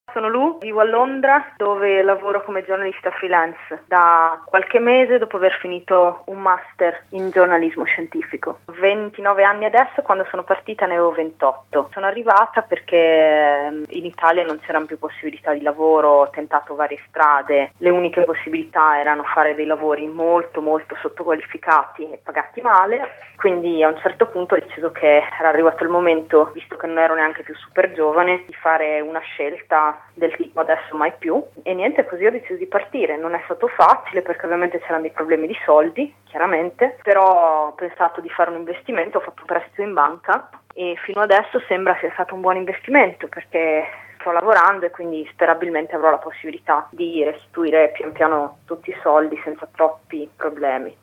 Sono Lu, vivo a Londra dove lavoro come giornalista freelance da qualche mese dopo aver finito un master in giornalismo scientifico. 29 anni adesso, quando sono partita ne avevo 28. Sono arrivata perché in Italia non c'erano più possibilità di lavoro, ho tentato varie strade, le uniche possibilità erano fare dei lavori molto sottoqualificati e pagati male, quindi a un certo punto ho deciso che era arrivato il momento, visto che non ero neanche più super giovane, di fare una scelta del tipo adesso mai più, e niente, così ho deciso di partire. Non è stato facile perché ovviamente c'erano dei problemi di soldi, chiaramente, però ho pensato di fare un investimento, ho fatto un prestito in banca e fino adesso sembra sia stato un buon investimento perché sto lavorando e quindi sperabilmente avrò la possibilità di restituire pian piano tutti i soldi senza troppi problemi.